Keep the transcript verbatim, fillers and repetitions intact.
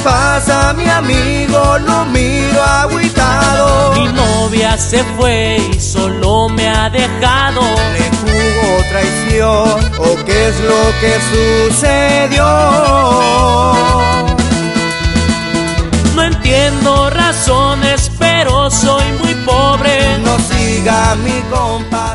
pasa, mi amigo? Lo miro agüitado. Mi novia se fue y solo me ha dejado. ¿Le jugó traición o qué es lo que sucedió? No entiendo razones, pero soy muy pobre. No siga mi compa.